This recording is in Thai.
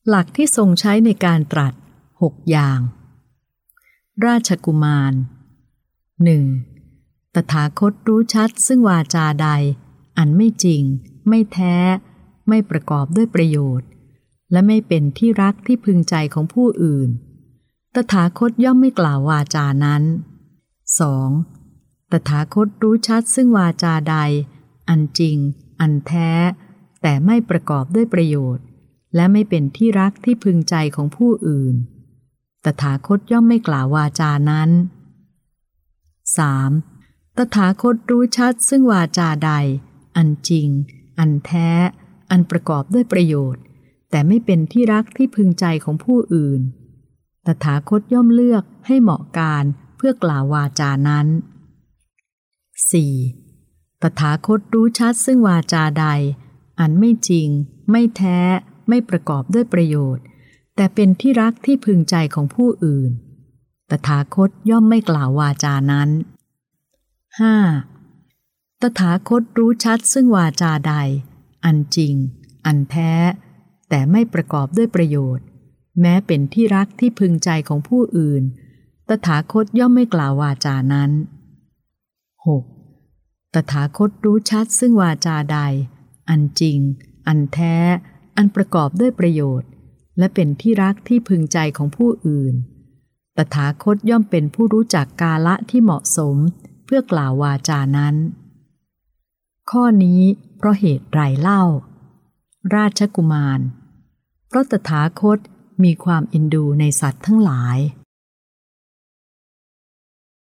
หลักที่ทรงใช้ในการตรัส6อย่าง ราชกุมาร 1. ตถาคตรู้ชัดซึ่งวาจาใดอันไม่จริงไม่แท้ไม่ประกอบด้วยประโยชน์และไม่เป็นที่รักที่พึงใจของผู้อื่นตถาคตย่อมไม่กล่าววาจานั้น 2. ตถาคตรู้ชัดซึ่งวาจาใดอันจริงอันแท้แต่ไม่ประกอบด้วยประโยชน์และไม่เป็นที่รักที่พึงใจของผู้อื่นตถาคตย่อมไม่กล่าววาจานั้น 3. ตถาคตรู้ชัดซึ่งวาจาใดอันจริงอันแท้อันประกอบด้วยประโยชน์แต่ไม่เป็นที่รักที่พึงใจของผู้อื่นตถาคตย่อมเลือกให้เหมาะการเพื่อกล่าววาจานั้น 4. ตถาคตรู้ชัดซึ่งวาจาใดอันไม่จริงไม่แท้ไม่ประกอบด้วยประโยชน์แต่เป็นที่รักที่พึงใจของผู้อื่นตถาคตย่อมไม่กล่าววาจานั้น 5. ตถาคตรู้ชัดซึ่งวาจาใดอันจริงอันแท้แต่ไม่ประกอบด้วยประโยชน์แม้เป็นที่รักที่พึงใจของผู้อื่นตถาคตย่อมไม่กล่าววาจานั้น 6. ตถาคตรู้ชัดซึ่งวาจาใดอันจริงอันแท้อันประกอบด้วยประโยชน์และเป็นที่รักที่พึงใจของผู้อื่นตถาคตย่อมเป็นผู้รู้จักกาลที่เหมาะสมเพื่อกล่าววาจานั้นข้อนี้เพราะเหตุไรเล่าราชกุมารเพราะตถาคตมีความเอ็นดูในสัตว์ทั้งหลาย